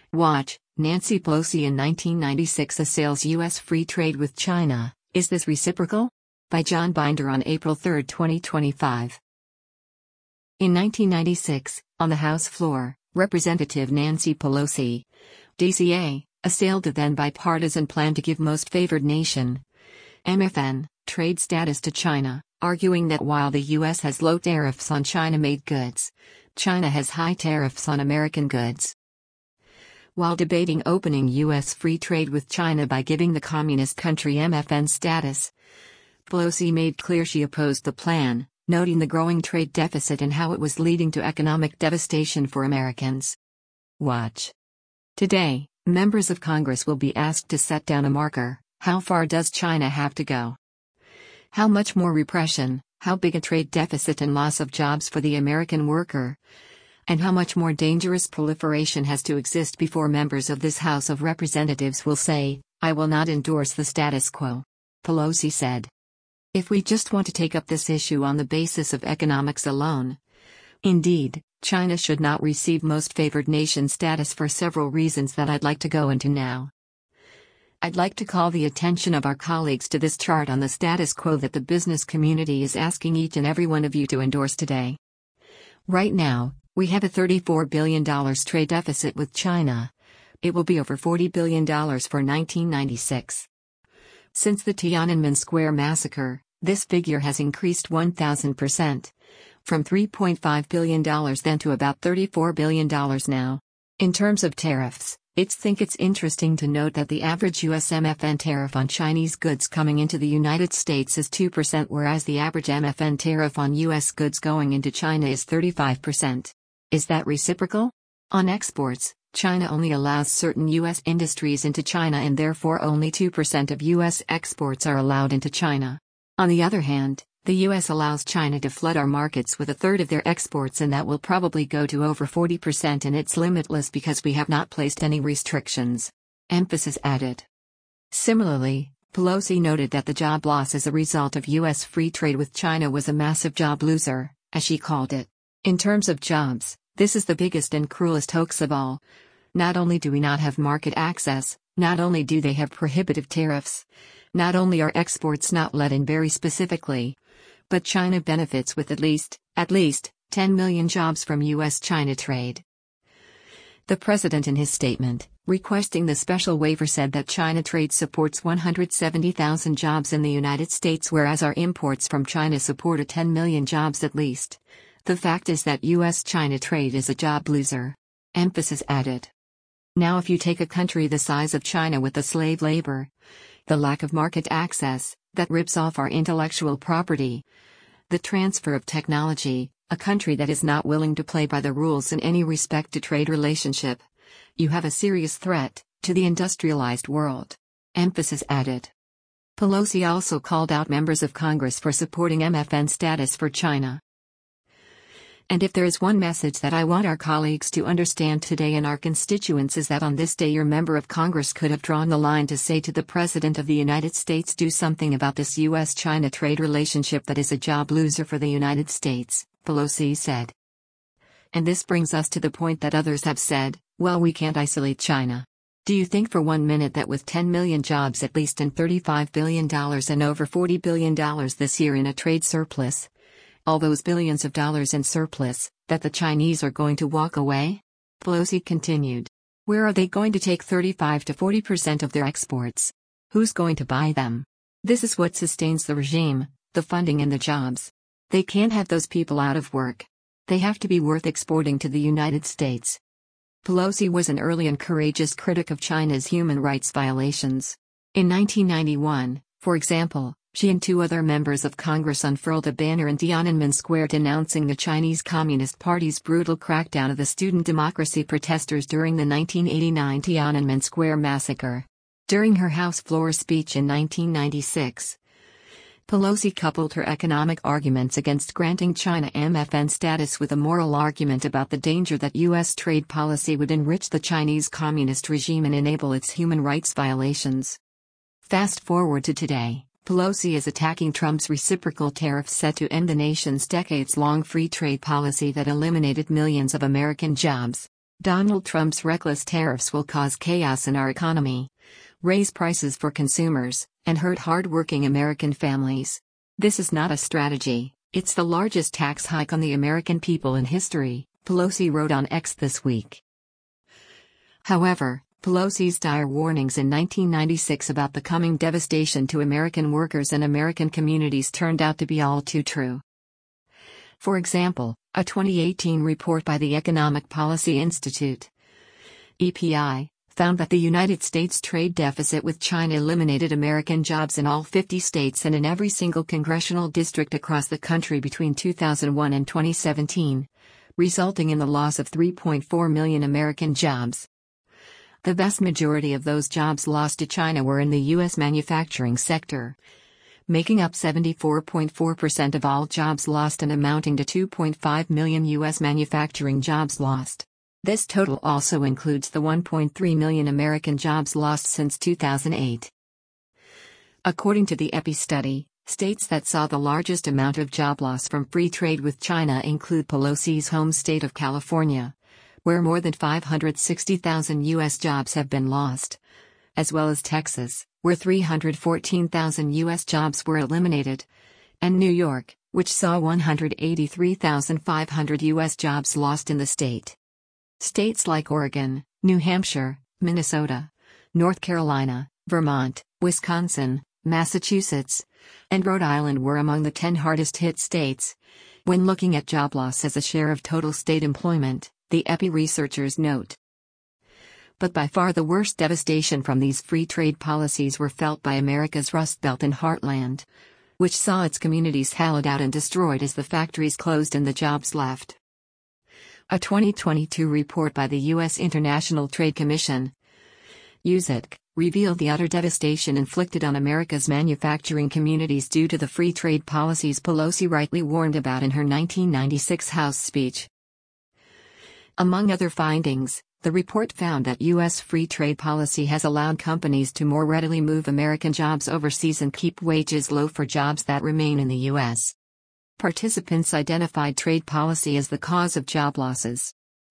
Watch, Nancy Pelosi in 1996 assails U.S. free trade with China, is this reciprocal? By John Binder on April 3, 2025. In 1996, on the House floor, Representative Nancy Pelosi, DCA, assailed the then bipartisan plan to give Most Favored Nation, MFN, trade status to China, arguing that while the U.S. has low tariffs on China-made goods, China has high tariffs on American goods. While debating opening U.S. free trade with China by giving the communist country MFN status, Pelosi made clear she opposed the plan, noting the growing trade deficit and how it was leading to economic devastation for Americans. Watch. Today, members of Congress will be asked to set down a marker. How far does China have to go? How much more repression, how big a trade deficit and loss of jobs for the American worker? And how much more dangerous proliferation has to exist before members of this House of Representatives will say, "I will not endorse the status quo," Pelosi said. If we just want to take up this issue on the basis of economics alone. Indeed, China should not receive Most Favored Nation status for several reasons that I'd like to go into now. I'd like to call the attention of our colleagues to this chart on the status quo that the business community is asking each and every one of you to endorse today. Right now, we have a $34 billion trade deficit with China. It will be over $40 billion for 1996. Since the Tiananmen Square massacre, this figure has increased 1,000%, from $3.5 billion then to about $34 billion now. In terms of tariffs, it's interesting to note that the average U.S. MFN tariff on Chinese goods coming into the United States is 2%, whereas the average MFN tariff on U.S. goods going into China is 35%. Is that reciprocal? On exports, China only allows certain U.S. industries into China and therefore only 2% of U.S. exports are allowed into China. On the other hand, the U.S. allows China to flood our markets with a third of their exports, and that will probably go to over 40%, and it's limitless because we have not placed any restrictions. Emphasis added. Similarly, Pelosi noted that the job loss as a result of U.S. free trade with China was a massive job loser, as she called it. In terms of jobs, this is the biggest and cruelest hoax of all. Not only do we not have market access, not only do they have prohibitive tariffs, not only are exports not let in very specifically, but China benefits with at least 10 million jobs from U.S.-China trade. The president in his statement, requesting the special waiver, said that China trade supports 170,000 jobs in the United States, whereas our imports from China support 10 million jobs at least. The fact is that U.S.-China trade is a job loser. Emphasis added. Now if you take a country the size of China with the slave labor, the lack of market access, that rips off our intellectual property, the transfer of technology, a country that is not willing to play by the rules in any respect to trade relationship, you have a serious threat to the industrialized world. Emphasis added. Pelosi also called out members of Congress for supporting MFN status for China. And if there is one message that I want our colleagues to understand today and our constituents, is that on this day your member of Congress could have drawn the line to say to the President of the United States, do something about this U.S.-China trade relationship that is a job loser for the United States, Pelosi said. And this brings us to the point that others have said, well, we can't isolate China. Do you think for 1 minute that with 10 million jobs at least and $35 billion and over $40 billion this year in a trade surplus, all those billions of dollars in surplus, that the Chinese are going to walk away? Pelosi continued. Where are they going to take 35 to 40% of their exports? Who's going to buy them? This is what sustains the regime, the funding and the jobs. They can't have those people out of work. They have to be worth exporting to the United States. Pelosi was an early and courageous critic of China's human rights violations. In 1991, for example, she and 2 other members of Congress unfurled a banner in Tiananmen Square denouncing the Chinese Communist Party's brutal crackdown of the student democracy protesters during the 1989 Tiananmen Square massacre. During her House floor speech in 1996, Pelosi coupled her economic arguments against granting China MFN status with a moral argument about the danger that U.S. trade policy would enrich the Chinese Communist regime and enable its human rights violations. Fast forward to today. Pelosi is attacking Trump's reciprocal tariffs set to end the nation's decades-long free trade policy that eliminated millions of American jobs. Donald Trump's reckless tariffs will cause chaos in our economy, raise prices for consumers, and hurt hard-working American families. This is not a strategy, it's the largest tax hike on the American people in history, Pelosi wrote on X this week. However, Pelosi's dire warnings in 1996 about the coming devastation to American workers and American communities turned out to be all too true. For example, a 2018 report by the Economic Policy Institute, EPI, found that the United States trade deficit with China eliminated American jobs in all 50 states and in every single congressional district across the country between 2001 and 2017, resulting in the loss of 3.4 million American jobs. The vast majority of those jobs lost to China were in the U.S. manufacturing sector, making up 74.4% of all jobs lost and amounting to 2.5 million U.S. manufacturing jobs lost. This total also includes the 1.3 million American jobs lost since 2008. According to the EPI study, states that saw the largest amount of job loss from free trade with China include Pelosi's home state of California, where more than 560,000 U.S. jobs have been lost, as well as Texas, where 314,000 U.S. jobs were eliminated, and New York, which saw 183,500 U.S. jobs lost in the state. States like Oregon, New Hampshire, Minnesota, North Carolina, Vermont, Wisconsin, Massachusetts, and Rhode Island were among the 10 hardest hit states. When looking at job loss as a share of total state employment, the EPI researchers note. But by far the worst devastation from these free trade policies were felt by America's Rust Belt and Heartland, which saw its communities hollowed out and destroyed as the factories closed and the jobs left. A 2022 report by the U.S. International Trade Commission, USIC, revealed the utter devastation inflicted on America's manufacturing communities due to the free trade policies Pelosi rightly warned about in her 1996 House speech. Among other findings, the report found that U.S. free trade policy has allowed companies to more readily move American jobs overseas and keep wages low for jobs that remain in the U.S. Participants identified trade policy as the cause of job losses.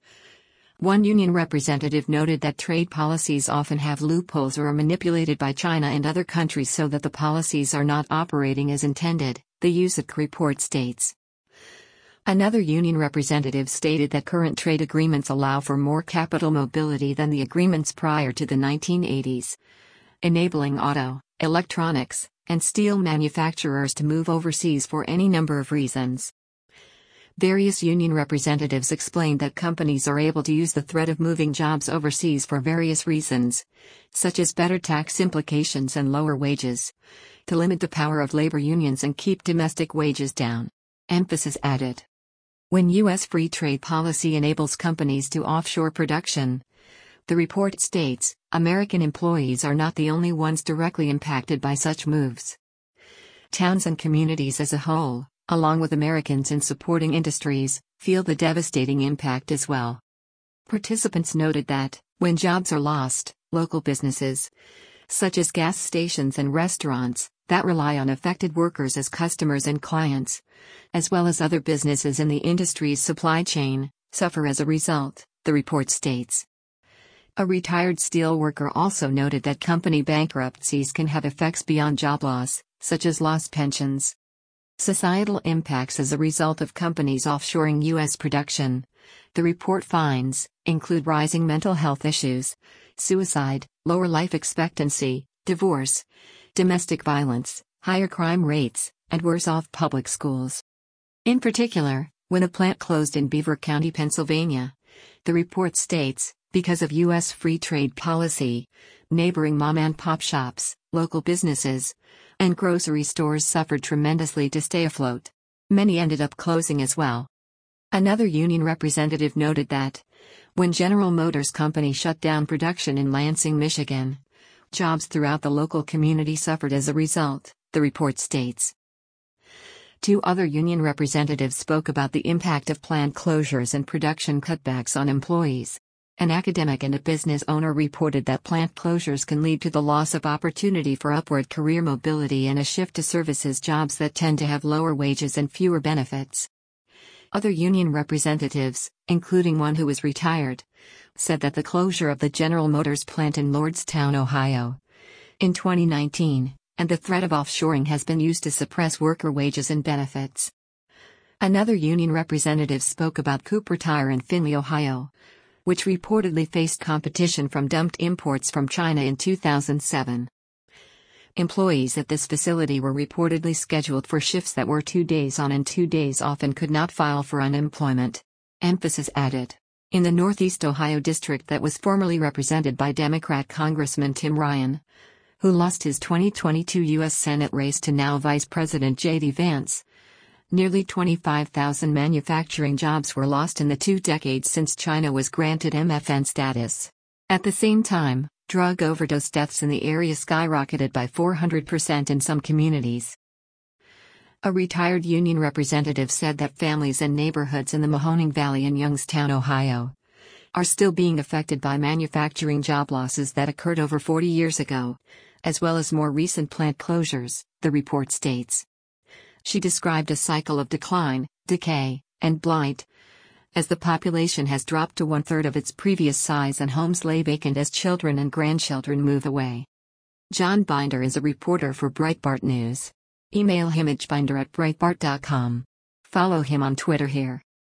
One union representative noted that trade policies often have loopholes or are manipulated by China and other countries so that the policies are not operating as intended, the USIC report states. Another union representative stated that current trade agreements allow for more capital mobility than the agreements prior to the 1980s, enabling auto, electronics, and steel manufacturers to move overseas for any number of reasons. Various union representatives explained that companies are able to use the threat of moving jobs overseas for various reasons, such as better tax implications and lower wages, to limit the power of labor unions and keep domestic wages down. Emphasis added. When U.S. free trade policy enables companies to offshore production, the report states, American employees are not the only ones directly impacted by such moves. Towns and communities as a whole, along with Americans in supporting industries, feel the devastating impact as well. Participants noted that, when jobs are lost, local businesses, such as gas stations and restaurants, that rely on affected workers as customers and clients, as well as other businesses in the industry's supply chain, suffer as a result, the report states. A retired steel worker also noted that company bankruptcies can have effects beyond job loss, such as lost pensions. Societal impacts as a result of companies offshoring U.S. production, the report finds, include rising mental health issues, suicide, lower life expectancy, divorce, domestic violence, higher crime rates, and worse-off public schools. In particular, when a plant closed in Beaver County, Pennsylvania, the report states, because of U.S. free trade policy, neighboring mom-and-pop shops, local businesses, and grocery stores suffered tremendously to stay afloat. Many ended up closing as well. Another union representative noted that, when General Motors Company shut down production in Lansing, Michigan, jobs throughout the local community suffered as a result, the report states. Two other union representatives spoke about the impact of plant closures and production cutbacks on employees. An academic and a business owner reported that plant closures can lead to the loss of opportunity for upward career mobility and a shift to services jobs that tend to have lower wages and fewer benefits. Other union representatives, including one who was retired, said that the closure of the General Motors plant in Lordstown, Ohio, in 2019, and the threat of offshoring has been used to suppress worker wages and benefits. Another union representative spoke about Cooper Tire in Findlay, Ohio, which reportedly faced competition from dumped imports from China in 2007. Employees at this facility were reportedly scheduled for shifts that were 2 days on and 2 days off and could not file for unemployment. Emphasis added. In the Northeast Ohio district that was formerly represented by Democrat Congressman Tim Ryan, who lost his 2022 U.S. Senate race to now Vice President J.D. Vance, nearly 25,000 manufacturing jobs were lost in the 2 decades since China was granted MFN status. At the same time, drug overdose deaths in the area skyrocketed by 400% in some communities. A retired union representative said that families and neighborhoods in the Mahoning Valley in Youngstown, Ohio, are still being affected by manufacturing job losses that occurred over 40 years ago, as well as more recent plant closures, the report states. She described a cycle of decline, decay, and blight, as the population has dropped to 1/3 of its previous size and homes lay vacant as children and grandchildren move away. John Binder is a reporter for Breitbart News. Email him at binder@breitbart.com. Follow him on Twitter here.